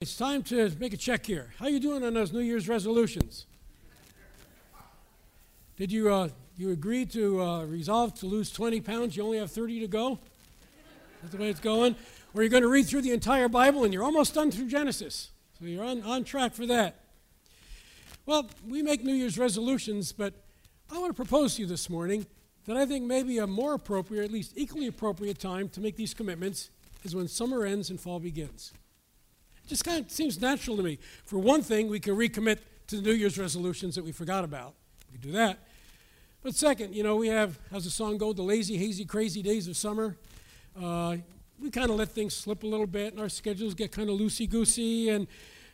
It's time to make a check here. How you doing on those New Year's resolutions? Did you agree to resolve to lose 20 pounds? You only have 30 to go? That's the way it's going? Or you're going to read through the entire Bible and you're almost done through Genesis. So you're on track for that. Well, we make New Year's resolutions, but I want to propose to you this morning that I think maybe a more appropriate, at least equally appropriate time to make these commitments is when summer ends and fall begins. It just kind of seems natural to me. For one thing, we can recommit to the New Year's resolutions that we forgot about. We can do that. But second, we have, how's the song go, the lazy, hazy, crazy days of summer. We kind of let things slip a little bit, and our schedules get kind of loosey-goosey, and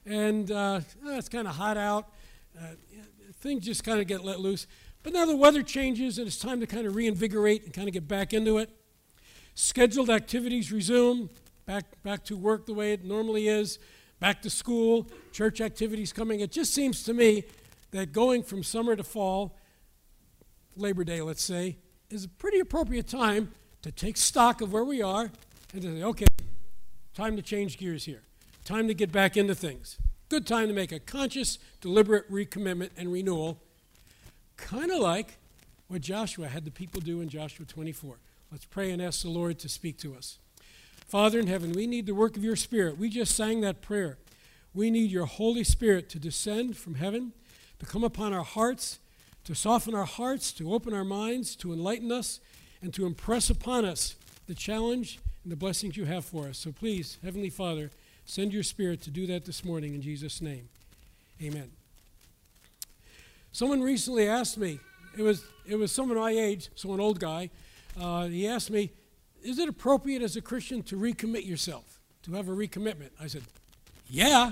it's kind of hot out. Things just kind of get let loose. But now the weather changes, and it's time to kind of reinvigorate and kind of get back into it. Scheduled activities resume, back to work the way it normally is, back to school, church activities coming. It just seems to me that going from summer to fall, Labor Day, let's say, is a pretty appropriate time to take stock of where we are and to say, okay, time to change gears here. Time to get back into things. Good time to make a conscious, deliberate recommitment and renewal, kind of like what Joshua had the people do in Joshua 24. Let's pray and ask the Lord to speak to us. Father in heaven, we need the work of your Spirit. We just sang that prayer. We need your Holy Spirit to descend from heaven, to come upon our hearts, to soften our hearts, to open our minds, to enlighten us, and to impress upon us the challenge and the blessings you have for us. So please, Heavenly Father, send your Spirit to do that this morning in Jesus' name. Amen. Someone recently asked me, it was someone my age, so an old guy, he asked me, is it appropriate as a Christian to recommit yourself, to have a recommitment? I said, yeah,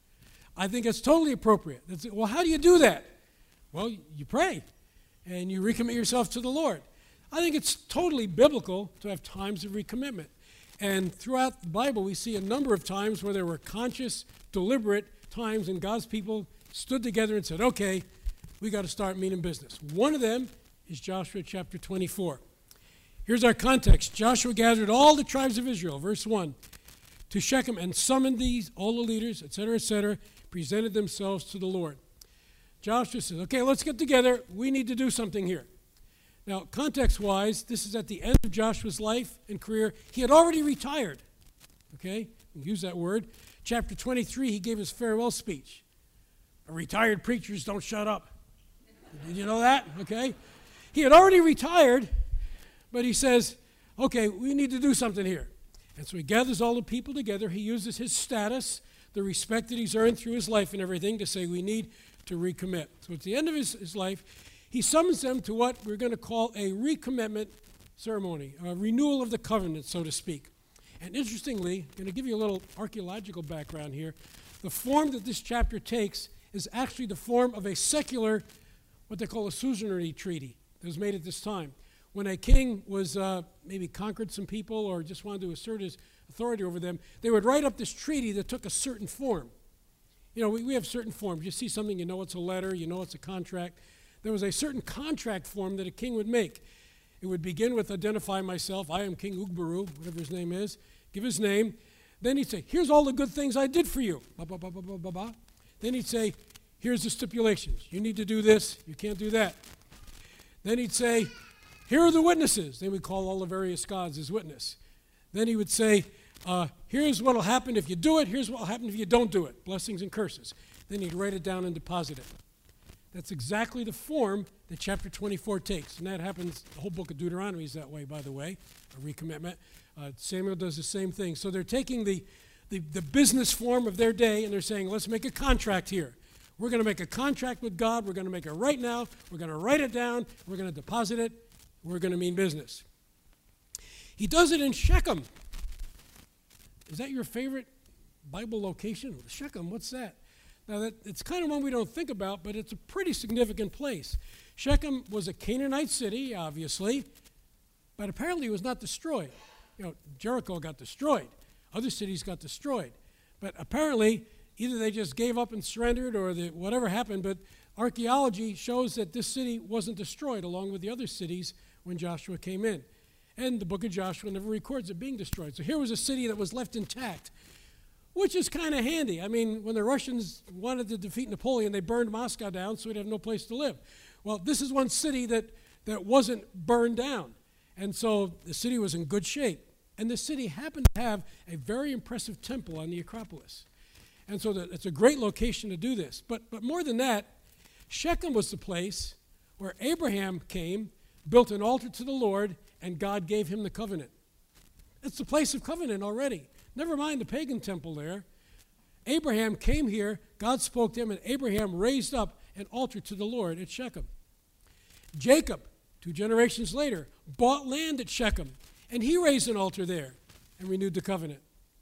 I think it's totally appropriate. Well, how do you do that? Well, you pray, and you recommit yourself to the Lord. I think it's totally biblical to have times of recommitment. And throughout the Bible, we see a number of times where there were conscious, deliberate times when God's people stood together and said, okay, we got to start meaning business. One of them is Joshua chapter 24. Here's our context. Joshua gathered all the tribes of Israel, verse 1, to Shechem and summoned all the leaders, etc., presented themselves to the Lord. Joshua says, okay, let's get together. We need to do something here. Now, context-wise, this is at the end of Joshua's life and career. He had already retired. Okay? We use that word. Chapter 23, he gave his farewell speech. Retired preachers don't shut up. Did you know that? Okay? He had already retired, but he says, okay, we need to do something here. And so he gathers all the people together. He uses his status, the respect that he's earned through his life and everything, to say we need to recommit. So at the end of his life, he summons them to what we're going to call a recommitment ceremony, a renewal of the covenant, so to speak. And interestingly, I'm going to give you a little archaeological background here. The form that this chapter takes is actually the form of a secular, what they call a suzerainty treaty that was made at this time. When a king was maybe conquered some people or just wanted to assert his authority over them, they would write up this treaty that took a certain form. We have certain forms. You see something, you know it's a letter, you know it's a contract. There was a certain contract form that a king would make. It would begin with identify myself, I am King Ugbaru, whatever his name is, give his name. Then he'd say, here's all the good things I did for you. Bah, bah, bah, bah, bah, bah, bah. Then he'd say, here's the stipulations. You need to do this, you can't do that. Then he'd say, here are the witnesses. Then we'd call all the various gods as witness. Then he would say, here's what will happen if you do it, here's what will happen if you don't do it, blessings and curses. Then he'd write it down and deposit it. That's exactly the form that chapter 24 takes. And that happens, the whole book of Deuteronomy is that way, by the way, a recommitment. Samuel does the same thing. So they're taking the business form of their day and they're saying, let's make a contract here. We're going to make a contract with God. We're going to make it right now. We're going to write it down. We're going to deposit it. We're going to mean business. He does it in Shechem. Is that your favorite Bible location? Shechem, what's that? Now, it's kind of one we don't think about, but it's a pretty significant place. Shechem was a Canaanite city, obviously, but apparently it was not destroyed. Jericho got destroyed. Other cities got destroyed. But apparently, either they just gave up and surrendered or whatever happened, but archaeology shows that this city wasn't destroyed along with the other cities when Joshua came in. And the book of Joshua never records it being destroyed. So here was a city that was left intact. which is kind of handy. I mean, when the Russians wanted to defeat Napoleon, they burned Moscow down so he'd have no place to live. Well, this is one city that wasn't burned down. And so the city was in good shape. And the city happened to have a very impressive temple on the Acropolis. And so it's a great location to do this. But more than that, Shechem was the place where Abraham came, built an altar to the Lord, and God gave him the covenant. It's the place of covenant already. Never mind the pagan temple there. Abraham came here, God spoke to him, and Abraham raised up an altar to the Lord at Shechem. Jacob, 2 generations later, bought land at Shechem, and he raised an altar there and renewed the covenant.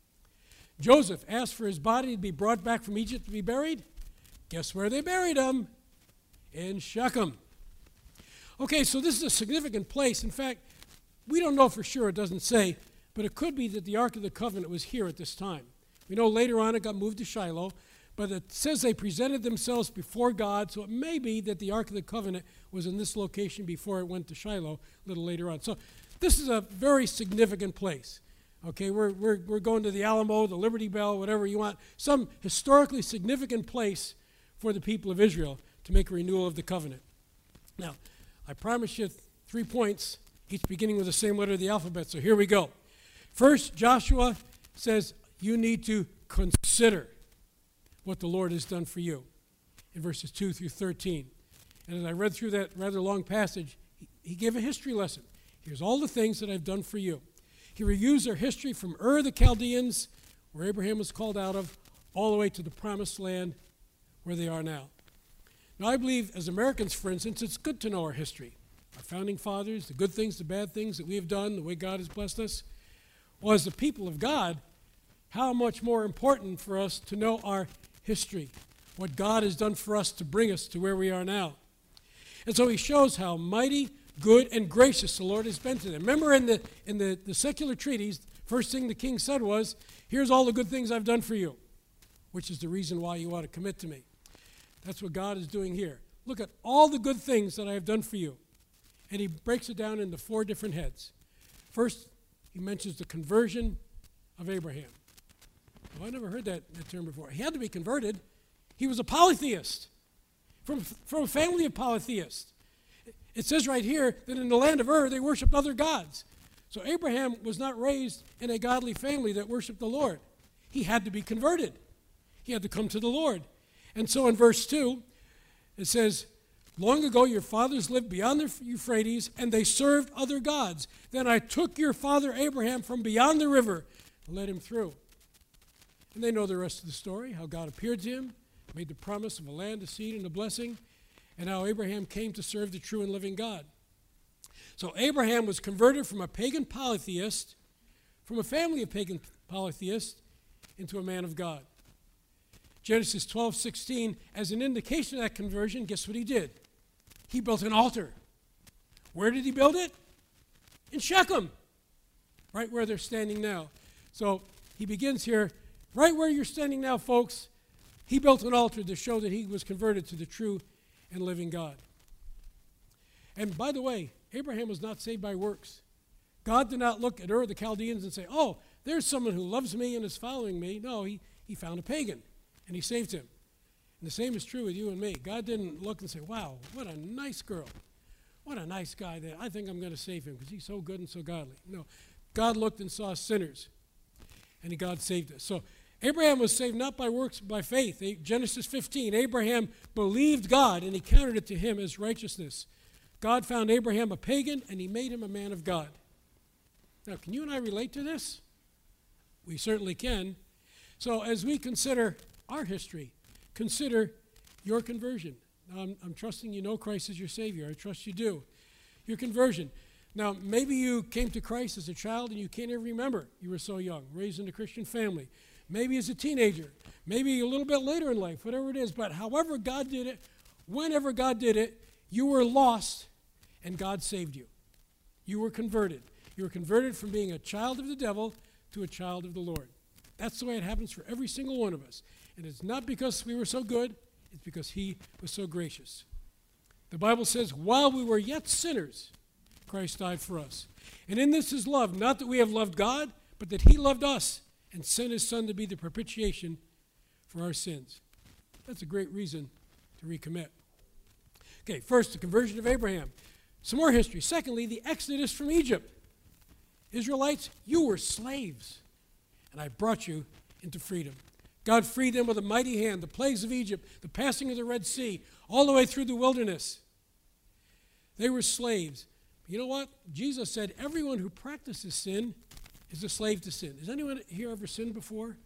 Joseph asked for his body to be brought back from Egypt to be buried. Guess where they buried him? In Shechem. Okay, so this is a significant place. In fact, we don't know for sure, it doesn't say, but it could be that the Ark of the Covenant was here at this time. We know later on it got moved to Shiloh, but it says they presented themselves before God, so it may be that the Ark of the Covenant was in this location before it went to Shiloh a little later on. So this is a very significant place. Okay, we're going to the Alamo, the Liberty Bell, whatever you want, some historically significant place for the people of Israel to make a renewal of the covenant. Now, I promise you 3 points, each beginning with the same letter of the alphabet, so here we go. First, Joshua says you need to consider what the Lord has done for you in verses 2 through 13. And as I read through that rather long passage, he gave a history lesson. Here's all the things that I've done for you. He reviews their history from Ur the Chaldeans, where Abraham was called out of, all the way to the promised land where they are now. Now, I believe as Americans, for instance, it's good to know our history, our founding fathers, the good things, the bad things that we have done, the way God has blessed us. Well, as the people of God, how much more important for us to know our history, what God has done for us to bring us to where we are now. And so he shows how mighty, good, and gracious the Lord has been to them. Remember in the secular treaties, first thing the king said was, here's all the good things I've done for you, which is the reason why you ought to commit to me. That's what God is doing here. Look at all the good things that I have done for you. And he breaks it down into 4 different heads. First, he mentions the conversion of Abraham. Well, I never heard that term before. He had to be converted. He was a polytheist, from a family of polytheists. It says right here that in the land of Ur, they worshiped other gods. So Abraham was not raised in a godly family that worshiped the Lord. He had to be converted. He had to come to the Lord. And so in verse 2, it says, long ago your fathers lived beyond the Euphrates, and they served other gods. Then I took your father Abraham from beyond the river and led him through. And they know the rest of the story, how God appeared to him, made the promise of a land, a seed, and a blessing, and how Abraham came to serve the true and living God. So Abraham was converted from a pagan polytheist, from a family of pagan polytheists, into a man of God. Genesis 12:16, as an indication of that conversion, guess what he did? He built an altar. Where did he build it? In Shechem, right where they're standing now. So he begins here, right where you're standing now, folks. He built an altar to show that he was converted to the true and living God. And by the way, Abraham was not saved by works. God did not look at Ur the Chaldeans and say, oh, there's someone who loves me and is following me. No, he found a pagan, and he saved him. And the same is true with you and me. God didn't look and say, wow, what a nice girl. What a nice guy that I think I'm going to save him because he's so good and so godly. No, God looked and saw sinners, and God saved us. So Abraham was saved not by works, but by faith. Genesis 15, Abraham believed God, and he counted it to him as righteousness. God found Abraham a pagan, and he made him a man of God. Now, can you and I relate to this? We certainly can. So as we consider our history, consider your conversion. Now, I'm trusting you know Christ as your Savior. I trust you do. Your conversion. Now, maybe you came to Christ as a child and you can't even remember. You were so young, raised in a Christian family. Maybe as a teenager. Maybe a little bit later in life, whatever it is. But however God did it, whenever God did it, you were lost and God saved you. You were converted. You were converted from being a child of the devil to a child of the Lord. That's the way it happens for every single one of us. And it's not because we were so good, it's because he was so gracious. The Bible says, while we were yet sinners, Christ died for us. And in this is love, not that we have loved God, but that he loved us and sent his Son to be the propitiation for our sins. That's a great reason to recommit. Okay, first, the conversion of Abraham. Some more history. Secondly, the exodus from Egypt. Israelites, you were slaves, and I brought you into freedom. God freed them with a mighty hand, the plagues of Egypt, the passing of the Red Sea, all the way through the wilderness. They were slaves. You know what? Jesus said everyone who practices sin is a slave to sin. Has anyone here ever sinned before?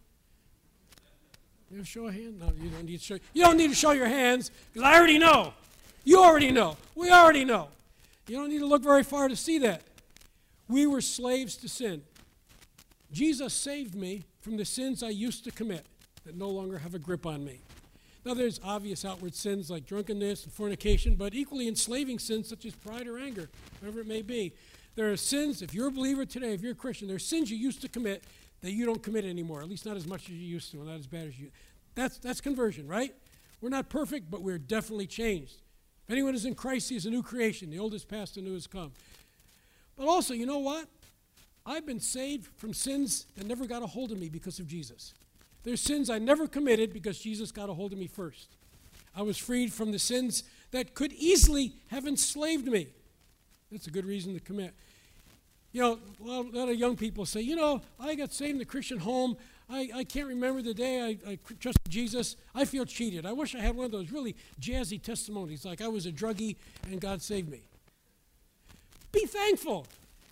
You show a hand? No, you don't need to show. You don't need to show your hands, because I already know. You already know. We already know. You don't need to look very far to see that. We were slaves to sin. Jesus saved me from the sins I used to commit that no longer have a grip on me. Now, there's obvious outward sins like drunkenness and fornication, but equally enslaving sins such as pride or anger, whatever it may be. There are sins, if you're a believer today, if you're a Christian, there are sins you used to commit that you don't commit anymore, at least not as much as you used to, and not as bad as you. That's conversion, right? We're not perfect, but we're definitely changed. If anyone is in Christ, he is a new creation. The old is past, the new has come. But also, you know what? I've been saved from sins that never got a hold of me because of Jesus. There's sins I never committed because Jesus got a hold of me first. I was freed from the sins that could easily have enslaved me. That's a good reason to commit. You know, a lot of young people say, you know, I got saved in the Christian home. I can't remember the day I trusted Jesus. I feel cheated. I wish I had one of those really jazzy testimonies, like I was a druggie and God saved me. Be thankful.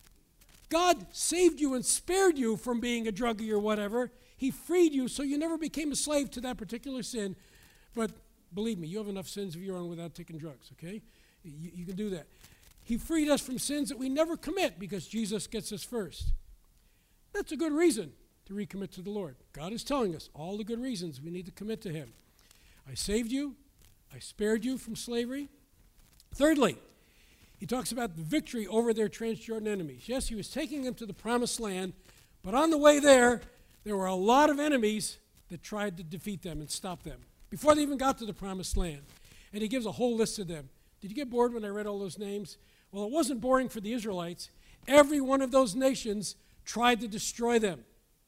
God saved you and spared you from being a druggie or whatever. He freed you so you never became a slave to that particular sin. But believe me, you have enough sins of your own without taking drugs, okay? You can do that. He freed us from sins that we never commit because Jesus gets us first. That's a good reason to recommit to the Lord. God is telling us all the good reasons we need to commit to him. I saved you. I spared you from slavery. Thirdly, he talks about the victory over their Transjordan enemies. Yes, he was taking them to the promised land, but on the way there were a lot of enemies that tried to defeat them and stop them before they even got to the promised land. And he gives a whole list of them. Did you get bored when I read all those names? Well, it wasn't boring for the Israelites. Every one of those nations tried to destroy them.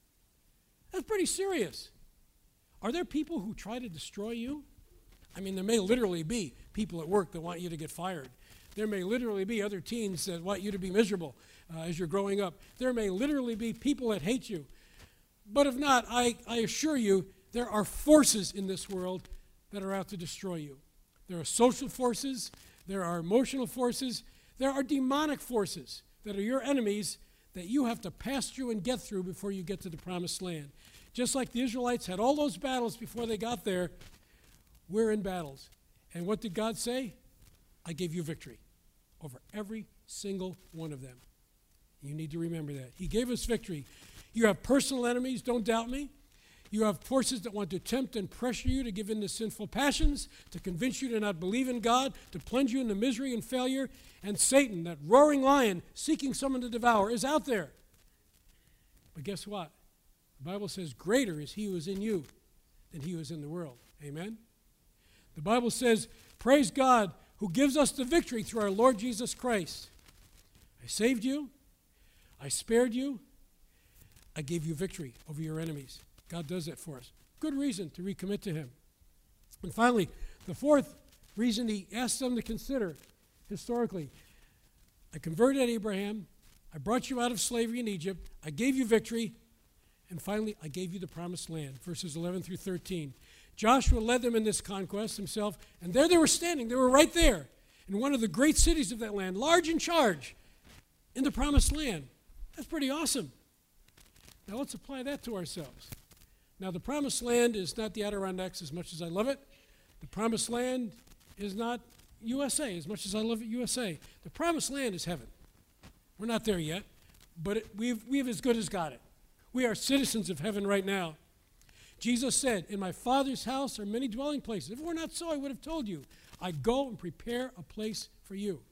That's pretty serious. Are there people who try to destroy you? I mean, there may literally be people at work that want you to get fired. There may literally be other teens that want you to be miserable as you're growing up. There may literally be people that hate you. But if not, I assure you, there are forces in this world that are out to destroy you. There are social forces. There are emotional forces. There are demonic forces that are your enemies that you have to pass through and get through before you get to the promised land. Just like the Israelites had all those battles before they got there, we're in battles. And what did God say? I gave you victory over every single one of them. You need to remember that. He gave us victory. You have personal enemies, don't doubt me. You have forces that want to tempt and pressure you to give in to sinful passions, to convince you to not believe in God, to plunge you into misery and failure. And Satan, that roaring lion seeking someone to devour, is out there. But guess what? The Bible says, greater is he who is in you than he who is in the world. Amen? The Bible says, praise God who gives us the victory through our Lord Jesus Christ. I saved you. I spared you. I gave you victory over your enemies. God does that for us. Good reason to recommit to him. And finally, the fourth reason he asked them to consider historically, I converted Abraham, I brought you out of slavery in Egypt, I gave you victory, and finally, I gave you the promised land, verses 11 through 13. Joshua led them in this conquest himself, and there they were standing. They were right there in one of the great cities of that land, large in charge, in the promised land. That's pretty awesome. Now let's apply that to ourselves. Now, the promised land is not the Adirondacks as much as I love it. The promised land is not USA as much as I love it, USA. The promised land is heaven. We're not there yet, but we've as good as got it. We are citizens of heaven right now. Jesus said, in my Father's house are many dwelling places. If it were not so, I would have told you. I go and prepare a place for you.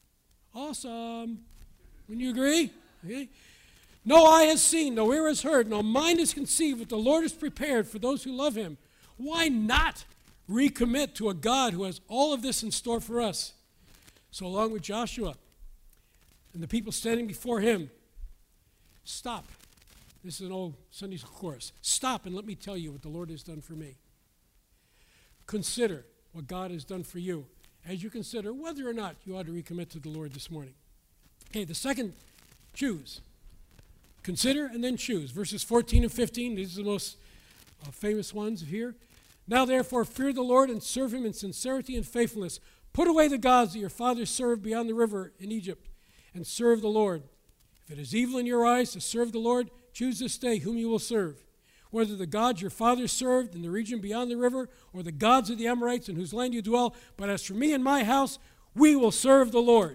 Awesome. Wouldn't you agree? Okay. No eye has seen, no ear has heard, no mind has conceived what the Lord has prepared for those who love him. Why not recommit to a God who has all of this in store for us? So along with Joshua and the people standing before him, stop This is an old Sunday school chorus. Stop and let me tell you what the Lord has done for me. Consider what God has done for you as you consider whether or not you ought to recommit to the Lord this morning. Okay, the second, choose. Consider and then choose. Verses 14 and 15, these are the most famous ones here. Now therefore fear the Lord and serve him in sincerity and faithfulness. Put away the gods that your fathers served beyond the river in Egypt, and serve the Lord. If it is evil in your eyes to serve the Lord, choose this day whom you will serve, whether the gods your fathers served in the region beyond the river, or the gods of the Amorites in whose land you dwell. But as for me and my house, we will serve the Lord.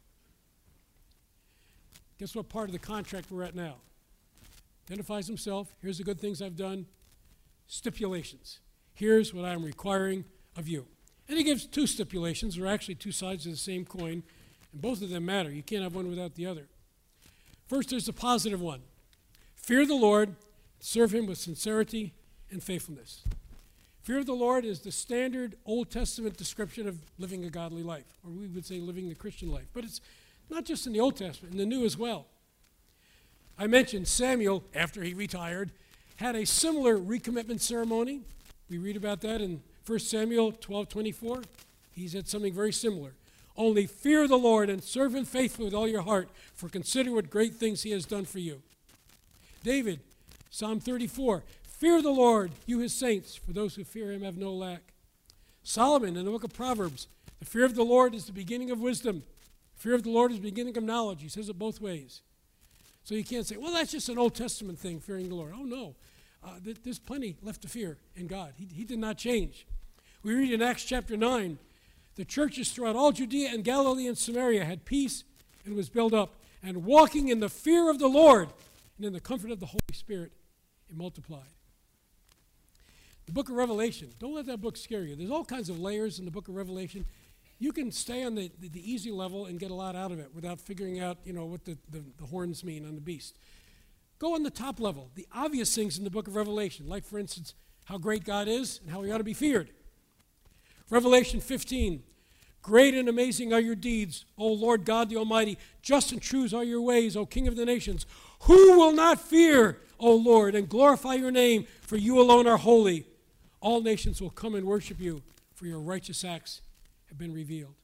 Guess what part of the contract we're at now? Identifies himself. Here's the good things I've done. Stipulations. Here's what I'm requiring of you. And he gives two stipulations. They're actually two sides of the same coin, and both of them matter. You can't have one without the other. First, there's the positive one. Fear the Lord, serve him with sincerity and faithfulness. Fear of the Lord is the standard Old Testament description of living a godly life, or we would say living the Christian life. But it's not just in the Old Testament, in the New as well. I mentioned Samuel, after he retired, had a similar recommitment ceremony. We read about that in 1 Samuel 12:24. He said something very similar. Only fear the Lord and serve him faithfully with all your heart, for consider what great things he has done for you. David, Psalm 34, fear the Lord, you his saints, for those who fear him have no lack. Solomon, in the book of Proverbs, the fear of the Lord is the beginning of wisdom. Fear of the Lord is the beginning of knowledge. He says it both ways. So you can't say, well, that's just an Old Testament thing, fearing the Lord. Oh, no. There's plenty left to fear in God. He did not change. We read in Acts chapter 9, the churches throughout all Judea and Galilee and Samaria had peace and was built up, and walking in the fear of the Lord and in the comfort of the Holy Spirit, it multiplied. The book of Revelation, don't let that book scare you. There's all kinds of layers in the book of Revelation. You can stay on the easy level and get a lot out of it without figuring out, what the horns mean on the beast. Go on the top level, the obvious things in the book of Revelation, like, for instance, how great God is and how he ought to be feared. Revelation 15, great and amazing are your deeds, O Lord God the Almighty. Just and true are your ways, O King of the nations. Who will not fear, O Lord, and glorify your name, for you alone are holy. All nations will come and worship you, for your righteous acts have been revealed.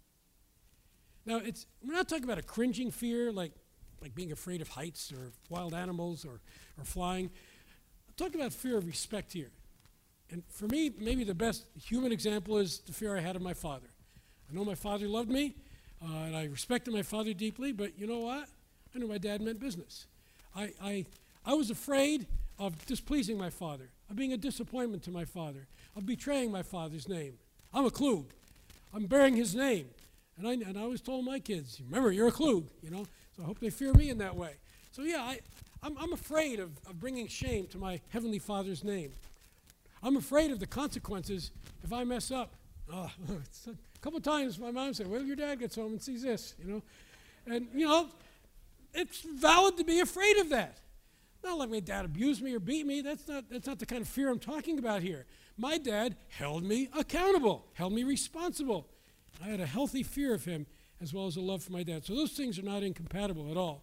Now, we're not talking about a cringing fear, like being afraid of heights or wild animals or flying. I'm talking about fear of respect here. And for me, maybe the best human example is the fear I had of my father. I know my father loved me, and I respected my father deeply, but you know what? I knew my dad meant business. I was afraid of displeasing my father, of being a disappointment to my father, of betraying my father's name. I'm a Klug. I'm bearing his name. And I always told my kids, remember, you're a Klug, so I hope they fear me in that way. So yeah, I'm afraid of bringing shame to my Heavenly Father's name. I'm afraid of the consequences if I mess up. A couple times my mom said, well, your dad gets home and sees this, And, it's valid to be afraid of that. Not like my dad abused me or beat me. That's not the kind of fear I'm talking about here. My dad held me accountable, held me responsible. I had a healthy fear of him as well as a love for my dad. So those things are not incompatible at all.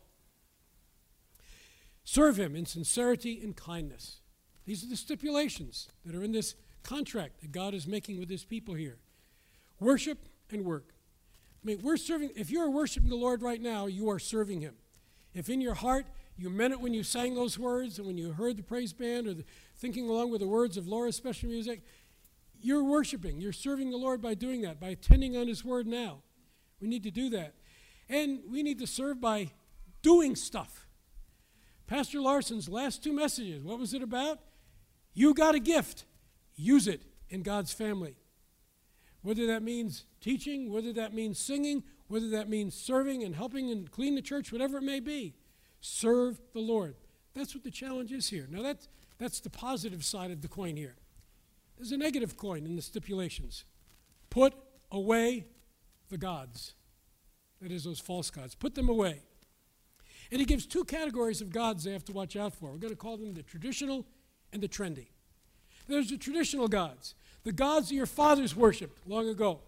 Serve him in sincerity and kindness. These are the stipulations that are in this contract that God is making with his people here. Worship and work. If you're worshiping the Lord right now, you are serving him. If in your heart you meant it when you sang those words and when you heard the praise band or thinking along with the words of Laura's special music, you're worshiping. You're serving the Lord by doing that, by attending on his word now. We need to do that. And we need to serve by doing stuff. Pastor Larson's last two messages, what was it about? You got a gift. Use it in God's family. Whether that means teaching, whether that means singing, whether that means serving and helping and clean the church, whatever it may be. Serve the Lord. That's what the challenge is here. Now that's the positive side of the coin here. There's a negative coin in the stipulations. Put away the gods. That is, those false gods. Put them away. And he gives two categories of gods they have to watch out for. We're going to call them the traditional and the trendy. There's the traditional gods, the gods that your fathers worshipped long ago.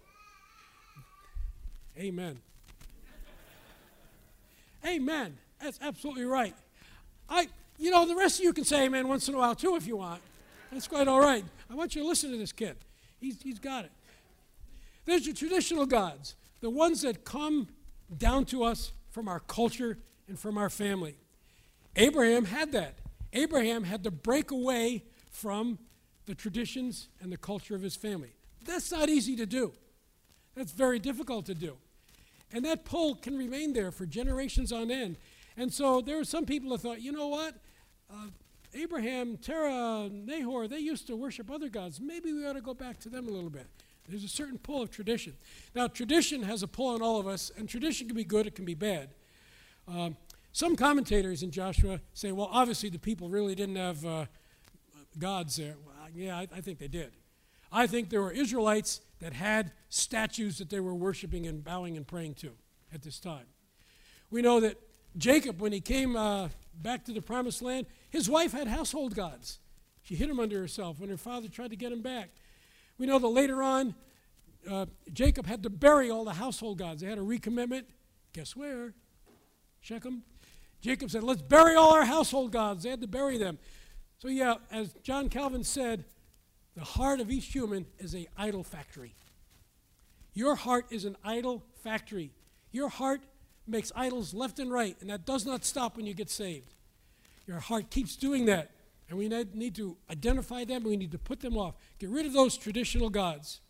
Amen. Amen. That's absolutely right. You know, the rest of you can say amen once in a while too if you want. That's quite all right. I want you to listen to this kid. He's got it. There's the traditional gods, the ones that come down to us from our culture and from our family. Abraham had that. Abraham had to break away from the traditions and the culture of his family. That's not easy to do. That's very difficult to do. And that pull can remain there for generations on end. And so there were some people that thought, you know what? Abraham, Terah, Nahor, they used to worship other gods. Maybe we ought to go back to them a little bit. There's a certain pull of tradition. Now, tradition has a pull on all of us, and tradition can be good, it can be bad. Some commentators in Joshua say, well, obviously the people really didn't have gods there. Well, yeah, I think they did. I think there were Israelites that had statues that they were worshiping and bowing and praying to at this time. We know that Jacob, when he came back to the promised land, his wife had household gods. She hid him under herself when her father tried to get him back. We know that later on, Jacob had to bury all the household gods. They had a recommitment. Guess where? Shechem. Jacob said, let's bury all our household gods. They had to bury them. So yeah, as John Calvin said, the heart of each human is an idol factory. Your heart is an idol factory. Your heart makes idols left and right, and that does not stop when you get saved. Your heart keeps doing that, and we need to identify them, and we need to put them off. Get rid of those traditional gods.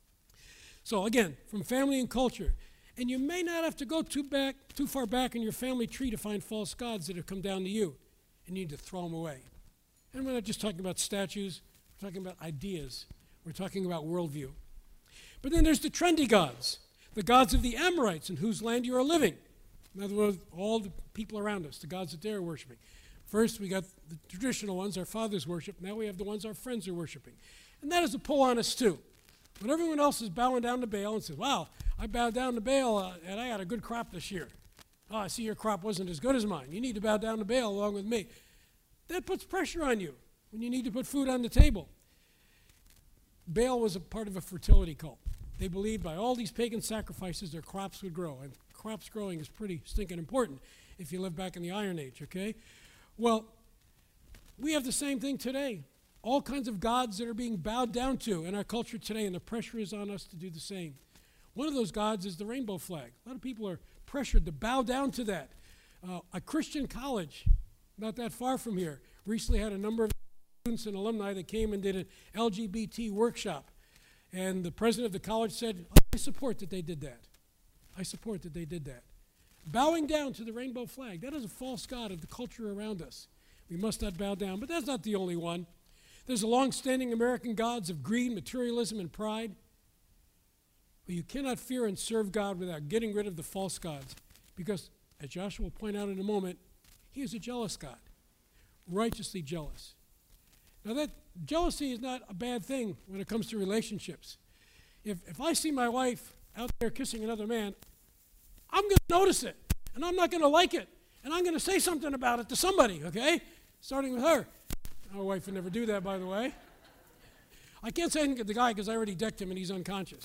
So again, from family and culture, and you may not have to go too far back in your family tree to find false gods that have come down to you, and you need to throw them away. And we're not just talking about statues, we're talking about ideas. We're talking about worldview. But then there's the trendy gods, the gods of the Amorites in whose land you are living. In other words, all the people around us, the gods that they're worshiping. First, we got the traditional ones our fathers worship. Now we have the ones our friends are worshiping. And that is a pull on us too. When everyone else is bowing down to Baal and says, wow, I bowed down to Baal and I had a good crop this year. Oh, I see your crop wasn't as good as mine. You need to bow down to Baal along with me. That puts pressure on you when you need to put food on the table. Baal was a part of a fertility cult. They believed by all these pagan sacrifices their crops would grow. And crops growing is pretty stinking important if you live back in the Iron Age, okay? Well, we have the same thing today. All kinds of gods that are being bowed down to in our culture today, and the pressure is on us to do the same. One of those gods is the rainbow flag. A lot of people are pressured to bow down to that. A Christian college, not that far from here, recently had a number of students and alumni that came and did an LGBT workshop. And the president of the college said, I support that they did that. I support that they did that. Bowing down to the rainbow flag, that is a false god of the culture around us. We must not bow down, but that's not the only one. There's the long-standing American gods of greed, materialism, and pride. But you cannot fear and serve God without getting rid of the false gods, because, as Joshua will point out in a moment, he is a jealous God, righteously jealous. Now that jealousy is not a bad thing when it comes to relationships. If I see my wife out there kissing another man, I'm going to notice it, and I'm not going to like it, and I'm going to say something about it to somebody, okay? Starting with her. Our wife would never do that, by the way. I can't say anything to the guy because I already decked him and he's unconscious.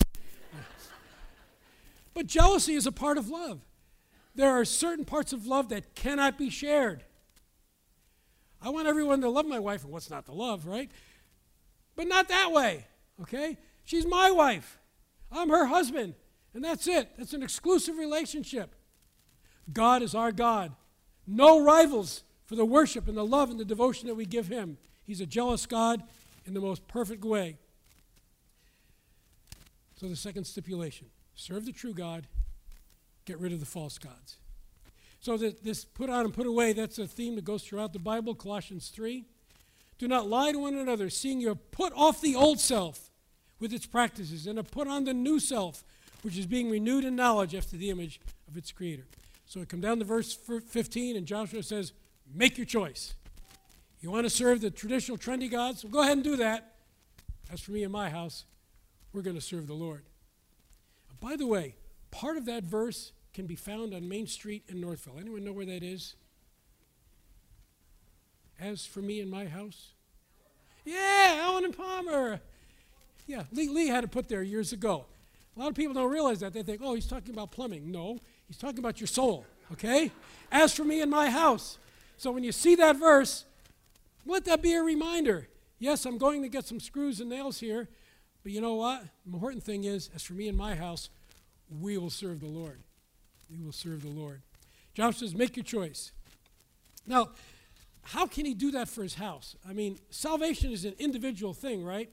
But jealousy is a part of love. There are certain parts of love that cannot be shared. I want everyone to love my wife, and what's not to love, right? But not that way, okay? She's my wife. I'm her husband, and that's it. That's an exclusive relationship. God is our God. No rivals for the worship and the love and the devotion that we give him. He's a jealous God in the most perfect way. So the second stipulation, serve the true God, get rid of the false gods. So this put on and put away, that's a theme that goes throughout the Bible, Colossians 3. Do not lie to one another, seeing you have put off the old self with its practices and have put on the new self, which is being renewed in knowledge after the image of its creator. So we come down to verse 15, and Joshua says, make your choice. You want to serve the traditional trendy gods? Well, go ahead and do that. As for me and my house, we're going to serve the Lord. By the way, part of that verse can be found on Main Street in Northville. Anyone know where that is? As for me and my house? Yeah, Allen and Palmer. Yeah, Lee had it put there years ago. A lot of people don't realize that. They think, oh, he's talking about plumbing. No, he's talking about your soul, okay? As for me and my house. So when you see that verse, let that be a reminder. Yes, I'm going to get some screws and nails here, but you know what? The important thing is, as for me and my house, we will serve the Lord. We will serve the Lord. Joshua says, make your choice. Now, how can he do that for his house? I mean, salvation is an individual thing, right?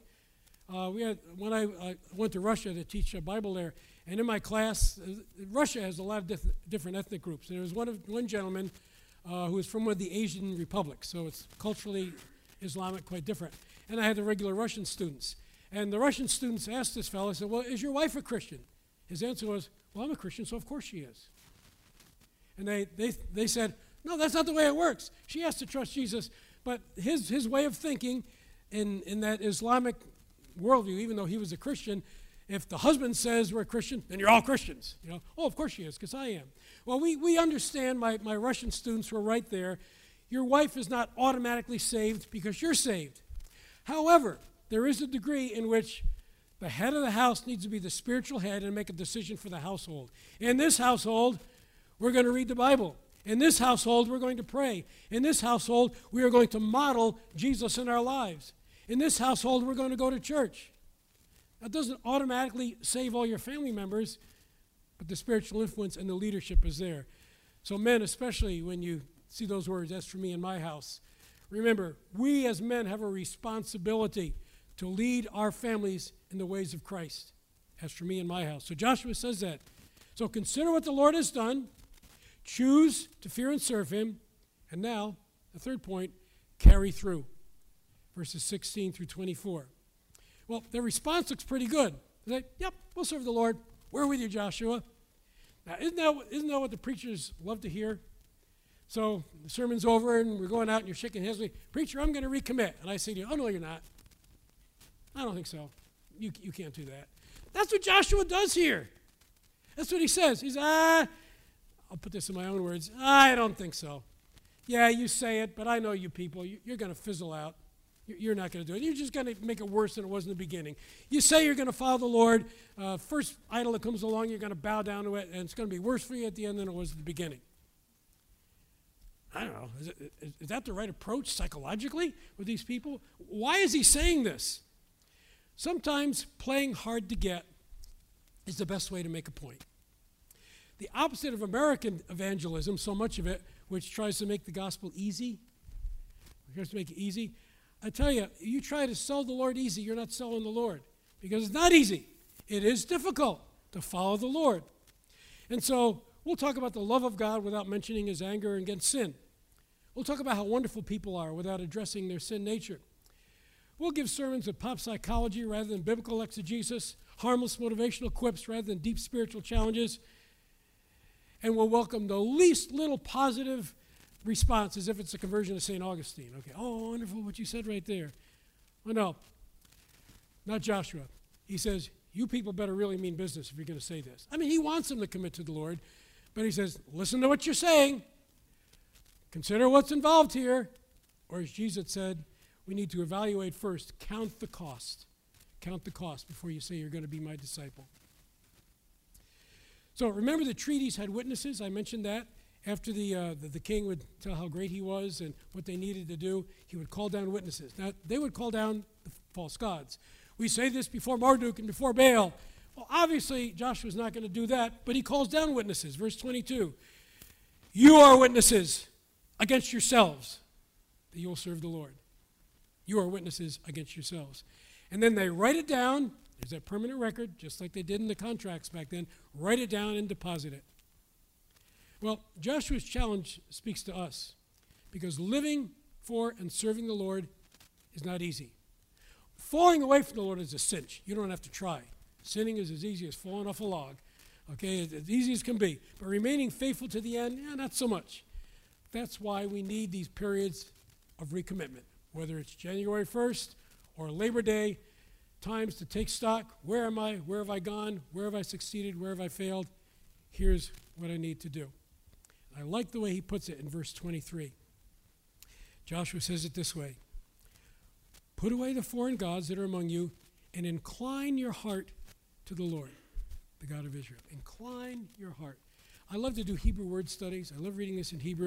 When I went to Russia to teach Bible there, and in my class, Russia has a lot of different ethnic groups. And there was one gentleman who was from one of the Asian republics, so it's culturally Islamic, quite different. And I had the regular Russian students. And the Russian students asked this fellow, I said, well, is your wife a Christian? His answer was, well, I'm a Christian, so of course she is. And they said, no, that's not the way it works. She has to trust Jesus. But his way of thinking in that Islamic worldview, even though he was a Christian, if the husband says we're a Christian, then you're all Christians. You know, oh, of course she is, because I am. Well, we understand, my Russian students were right there. Your wife is not automatically saved because you're saved. However, there is a degree in which the head of the house needs to be the spiritual head and make a decision for the household. In this household, we're going to read the Bible. In this household, we're going to pray. In this household, we are going to model Jesus in our lives. In this household, we're going to go to church. That doesn't automatically save all your family members, but the spiritual influence and the leadership is there. So men, especially when you see those words, as for me and my house, remember, we as men have a responsibility to lead our families in the ways of Christ, as for me and my house. So Joshua says that. So consider what the Lord has done. Choose to fear and serve him. And now, the third point, carry through. Verses 16 through 24. Well, their response looks pretty good. They say, yep, we'll serve the Lord. We're with you, Joshua. Now, isn't that what the preachers love to hear? So the sermon's over and we're going out and you're shaking hands with me. Preacher, I'm going to recommit. And I say to you, oh, no, you're not. I don't think so. You can't do that. That's what Joshua does here. That's what he says. He's, I'll put this in my own words. I don't think so. Yeah, you say it, but I know you people. You're going to fizzle out. You're not going to do it. You're just going to make it worse than it was in the beginning. You say you're going to follow the Lord. First idol that comes along, you're going to bow down to it, and it's going to be worse for you at the end than it was at the beginning. I don't know. Is that the right approach psychologically with these people? Why is he saying this? Sometimes playing hard to get is the best way to make a point. The opposite of American evangelism, so much of it, which tries to make the gospel easy, tries to make it easy. I tell you, you try to sell the Lord easy, you're not selling the Lord, because it's not easy. It is difficult to follow the Lord. And so we'll talk about the love of God without mentioning his anger against sin. We'll talk about how wonderful people are without addressing their sin nature. We'll give sermons of pop psychology rather than biblical exegesis, harmless motivational quips rather than deep spiritual challenges, and we'll welcome the least little positive response as if it's a conversion of St. Augustine. Okay, oh, wonderful what you said right there. Well, no, not Joshua. He says, you people better really mean business if you're going to say this. I mean, he wants them to commit to the Lord, but he says, listen to what you're saying. Consider what's involved here. Or as Jesus said, we need to evaluate first. Count the cost. Count the cost before you say you're going to be my disciple. So remember the treaties had witnesses. I mentioned that. After the king would tell how great he was and what they needed to do, he would call down witnesses. Now, they would call down the false gods. We say this before Marduk and before Baal. Well, obviously, Joshua's not going to do that, but he calls down witnesses. Verse 22, you are witnesses against yourselves that you will serve the Lord. You are witnesses against yourselves. And then they write it down. There's that permanent record, just like they did in the contracts back then. Write it down and deposit it. Well, Joshua's challenge speaks to us because living for and serving the Lord is not easy. Falling away from the Lord is a cinch. You don't have to try. Sinning is as easy as falling off a log. Okay, it's as easy as can be. But remaining faithful to the end, not so much. That's why we need these periods of recommitment, whether it's January 1st or Labor Day, times to take stock. Where am I? Where have I gone? Where have I succeeded? Where have I failed? Here's what I need to do. I like the way he puts it in verse 23. Joshua says it this way. Put away the foreign gods that are among you and incline your heart to the Lord, the God of Israel. Incline your heart. I love to do Hebrew word studies. I love reading this in Hebrew.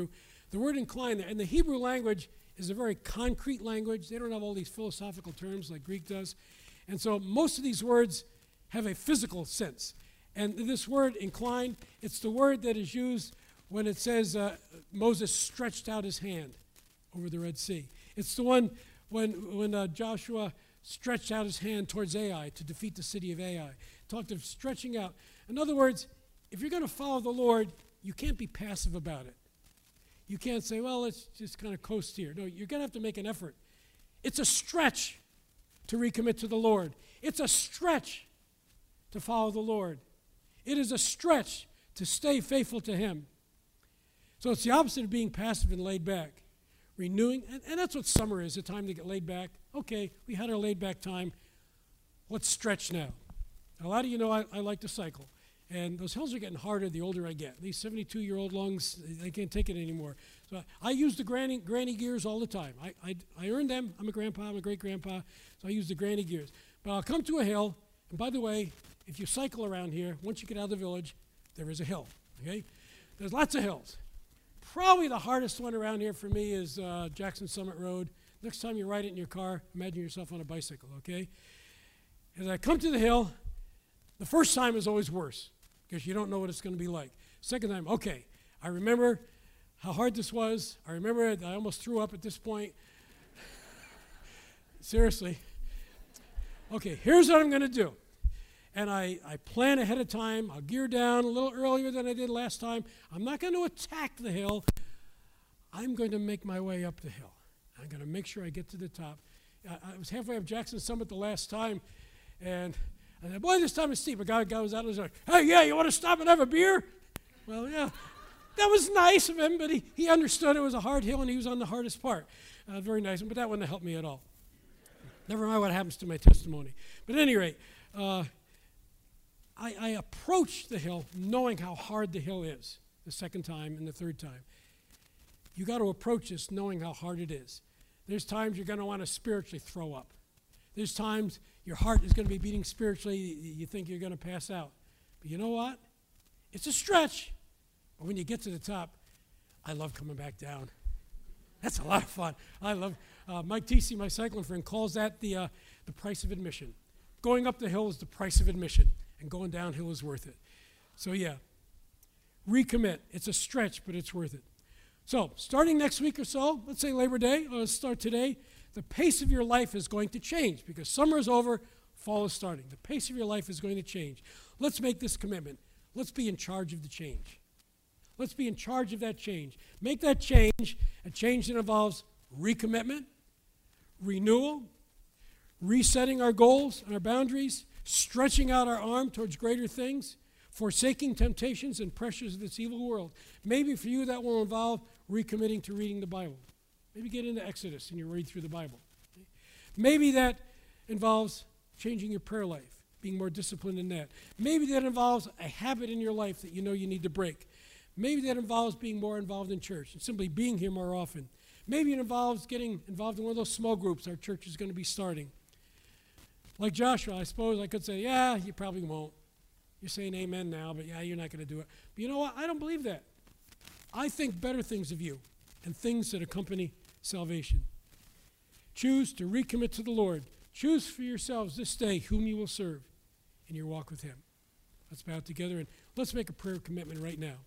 The word incline there, and the Hebrew language is a very concrete language. They don't have all these philosophical terms like Greek does. And so most of these words have a physical sense. And this word incline, it's the word that is used when it says Moses stretched out his hand over the Red Sea. It's the one when Joshua stretched out his hand towards Ai to defeat the city of Ai. Talked of stretching out. In other words, if you're going to follow the Lord, you can't be passive about it. You can't say, well, let's just kind of coast here. No, you're going to have to make an effort. It's a stretch to recommit to the Lord. It's a stretch to follow the Lord. It is a stretch to stay faithful to Him. So it's the opposite of being passive and laid back. Renewing, and that's what summer is, a time to get laid back. Okay, we had our laid back time. Let's stretch now. A lot of you know I like to cycle. And those hills are getting harder the older I get. These 72-year-old lungs, they can't take it anymore. So I use the granny gears all the time. I earned them. I'm a grandpa. I'm a great-grandpa. So I use the granny gears. But I'll come to a hill. And by the way, if you cycle around here, once you get out of the village, there is a hill. Okay? There's lots of hills. Probably the hardest one around here for me is Jackson Summit Road. Next time you ride it in your car, imagine yourself on a bicycle, okay? As I come to the hill, the first time is always worse because you don't know what it's going to be like. Second time, okay, I remember how hard this was. I remember I almost threw up at this point. Seriously. Okay, here's what I'm going to do. And I plan ahead of time. I'll gear down a little earlier than I did last time. I'm not going to attack the hill. I'm going to make my way up the hill. I'm going to make sure I get to the top. I was halfway up Jackson Summit the last time, and I said, boy, this time it's steep. A guy was out and was like, hey, yeah, you want to stop and have a beer? Well, yeah, that was nice of him, but he understood it was a hard hill, and he was on the hardest part. Very nice, but that wouldn't help me at all. Never mind what happens to my testimony. But at any rate, I approach the hill knowing how hard the hill is the second time and the third time. You got to approach this knowing how hard it is. There's times you're going to want to spiritually throw up. There's times your heart is going to be beating spiritually. You think you're going to pass out. But you know what? It's a stretch. But when you get to the top, I love coming back down. That's a lot of fun. I love Mike TC, my cycling friend, calls that the price of admission. Going up the hill is the price of admission, and going downhill is worth it. So yeah, recommit. It's a stretch, but it's worth it. So starting next week or so, let's say Labor Day, or let's start today, the pace of your life is going to change because summer is over, fall is starting. The pace of your life is going to change. Let's make this commitment. Let's be in charge of the change. Let's be in charge of that change. Make that change, a change that involves recommitment, renewal, resetting our goals and our boundaries, stretching out our arm towards greater things, forsaking temptations and pressures of this evil world. Maybe for you that will involve recommitting to reading the Bible. Maybe get into Exodus and you read through the Bible. Maybe that involves changing your prayer life, being more disciplined in that. Maybe that involves a habit in your life that you know you need to break. Maybe that involves being more involved in church and simply being here more often. Maybe it involves getting involved in one of those small groups our church is going to be starting. Like Joshua, I suppose I could say, yeah, you probably won't. You're saying amen now, but yeah, you're not going to do it. But you know what? I don't believe that. I think better things of you and things that accompany salvation. Choose to recommit to the Lord. Choose for yourselves this day whom you will serve in your walk with Him. Let's bow together and let's make a prayer commitment right now.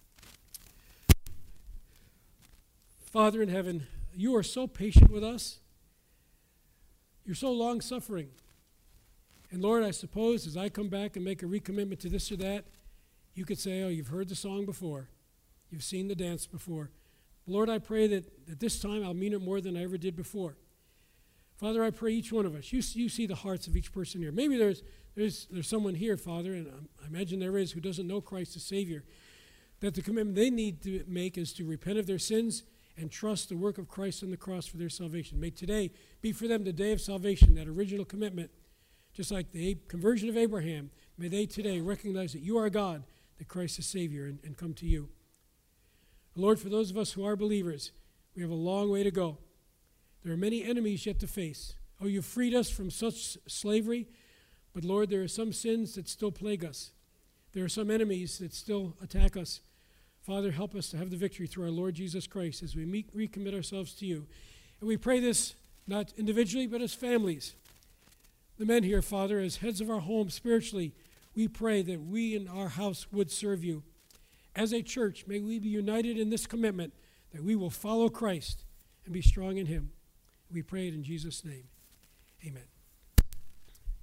Father in heaven, you are so patient with us. You're so long-suffering. And Lord, I suppose as I come back and make a recommitment to this or that, you could say, oh, you've heard the song before. You've seen the dance before. Lord, I pray that this time I'll mean it more than I ever did before. Father, I pray each one of us, you see the hearts of each person here. Maybe there's someone here, Father, and I imagine there is, who doesn't know Christ as Savior, that the commitment they need to make is to repent of their sins and trust the work of Christ on the cross for their salvation. May today be for them the day of salvation, that original commitment, just like the conversion of Abraham. May they today recognize that you are God, that Christ is Savior, and come to you. Lord, for those of us who are believers, we have a long way to go. There are many enemies yet to face. Oh, you've freed us from such slavery, but Lord, there are some sins that still plague us. There are some enemies that still attack us. Father, help us to have the victory through our Lord Jesus Christ as we recommit ourselves to you. And we pray this not individually, but as families. The men here, Father, as heads of our home spiritually, we pray that we in our house would serve you. As a church, may we be united in this commitment that we will follow Christ and be strong in him. We pray it in Jesus' name. Amen.